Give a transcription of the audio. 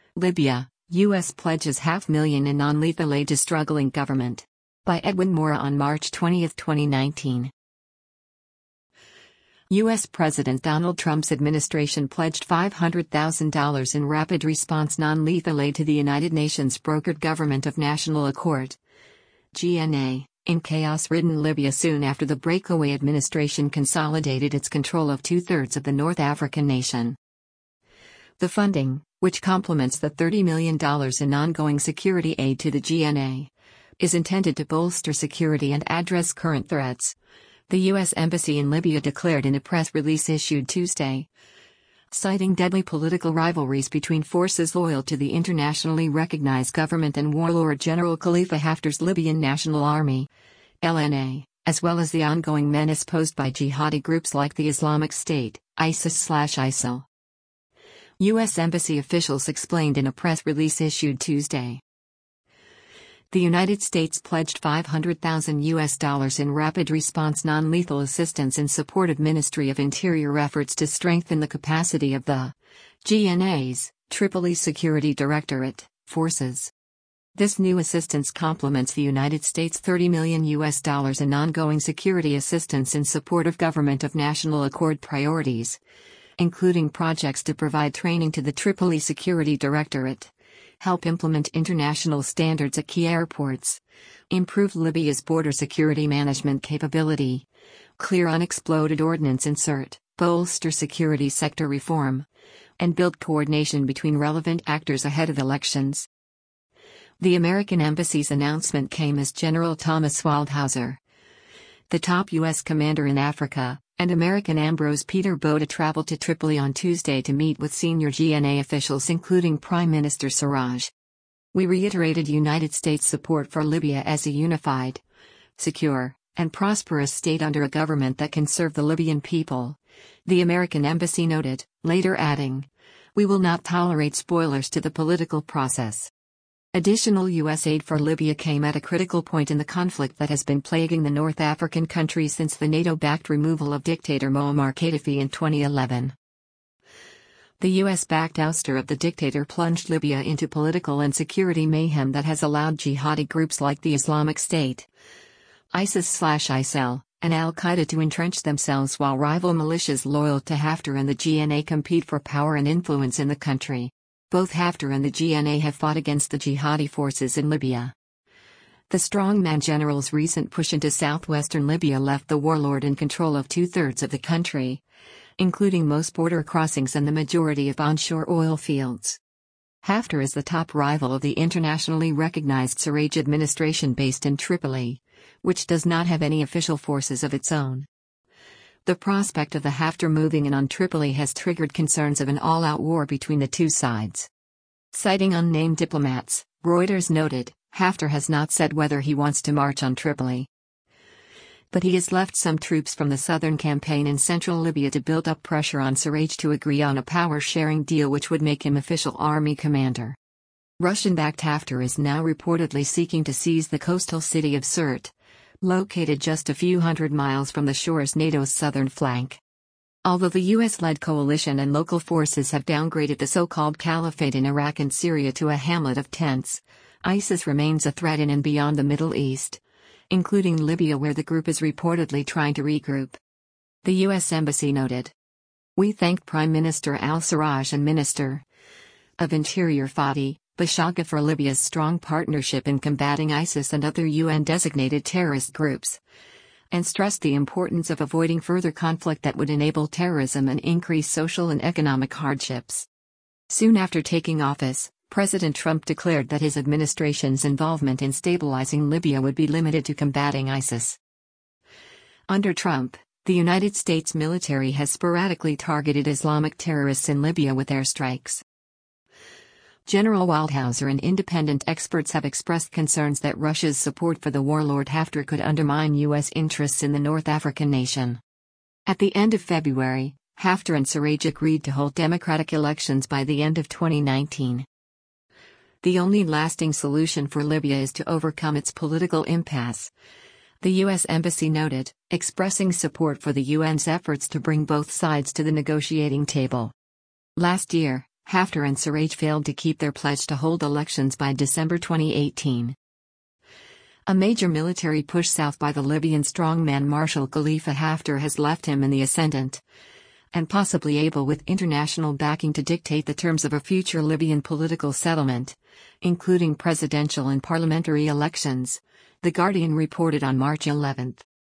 Libya, U.S. pledges $500,000 in non-lethal aid to struggling government. By Edwin Mora on March 20, 2019. U.S. President Donald Trump's administration pledged $500,000 in rapid response non-lethal aid to the United Nations-brokered Government of National Accord (GNA) in chaos-ridden Libya soon after the breakaway administration consolidated its control of two-thirds of the North African nation. The funding, which complements the $30 million in ongoing security aid to the GNA, is intended to bolster security and address current threats, the U.S. Embassy in Libya declared in a press release issued Tuesday. Citing deadly political rivalries between forces loyal to the internationally recognized government and warlord General Khalifa Haftar's Libyan National Army, LNA, as well as the ongoing menace posed by jihadi groups like the Islamic State, ISIS/ISIL. U.S. Embassy officials explained in a press release issued Tuesday. The United States pledged $500,000 in rapid response non-lethal assistance in support of Ministry of Interior efforts to strengthen the capacity of the GNA's Tripoli Security Directorate forces. This new assistance complements the United States' $30 million in ongoing security assistance in support of Government of National Accord priorities, including projects to provide training to the Tripoli Security Directorate, help implement international standards at key airports, improve Libya's border security management capability, clear unexploded ordnance insert, bolster security sector reform, and build coordination between relevant actors ahead of elections. The American Embassy's announcement came as General Thomas Waldhauser, the top U.S. commander in Africa, and American Ambrose Peter Boda traveled to Tripoli on Tuesday to meet with senior GNA officials including Prime Minister Siraj. We reiterated United States support for Libya as a unified, secure, and prosperous state under a government that can serve the Libyan people, the American Embassy noted, later adding, "We will not tolerate spoilers to the political process." Additional U.S. aid for Libya came at a critical point in the conflict that has been plaguing the North African country since the NATO-backed removal of dictator Muammar Gaddafi in 2011. The U.S.-backed ouster of the dictator plunged Libya into political and security mayhem that has allowed jihadi groups like the Islamic State, ISIS/ISIL, and al-Qaeda to entrench themselves while rival militias loyal to Haftar and the GNA compete for power and influence in the country. Both Haftar and the GNA have fought against the jihadi forces in Libya. The strongman general's recent push into southwestern Libya left the warlord in control of two-thirds of the country, including most border crossings and the majority of onshore oil fields. Haftar is the top rival of the internationally recognized Siraj administration based in Tripoli, which does not have any official forces of its own. The prospect of the Haftar moving in on Tripoli has triggered concerns of an all-out war between the two sides. Citing unnamed diplomats, Reuters noted, Haftar has not said whether he wants to march on Tripoli. But he has left some troops from the southern campaign in central Libya to build up pressure on Siraj to agree on a power-sharing deal which would make him official army commander. Russian-backed Haftar is now reportedly seeking to seize the coastal city of Sirte, located just a few hundred miles from the shore's NATO's southern flank. Although the US-led coalition and local forces have downgraded the so-called caliphate in Iraq and Syria to a hamlet of tents, ISIS remains a threat in and beyond the Middle East, including Libya where the group is reportedly trying to regroup. The US Embassy noted. We thank Prime Minister al-Siraj and Minister of Interior Fadi Bashagha for Libya's strong partnership in combating ISIS and other UN-designated terrorist groups, and stressed the importance of avoiding further conflict that would enable terrorism and increase social and economic hardships. Soon after taking office, President Trump declared that his administration's involvement in stabilizing Libya would be limited to combating ISIS. Under Trump, the United States military has sporadically targeted Islamic terrorists in Libya with airstrikes. General Waldhauser and independent experts have expressed concerns that Russia's support for the warlord Haftar could undermine U.S. interests in the North African nation. At the end of February, Haftar and Siraj agreed to hold democratic elections by the end of 2019. The only lasting solution for Libya is to overcome its political impasse, the U.S. Embassy noted, expressing support for the UN's efforts to bring both sides to the negotiating table. Last year, Haftar and Sarraj failed to keep their pledge to hold elections by December 2018. A major military push south by the Libyan strongman Marshal Khalifa Haftar has left him in the ascendant, and possibly able with international backing to dictate the terms of a future Libyan political settlement, including presidential and parliamentary elections, The Guardian reported on March 11.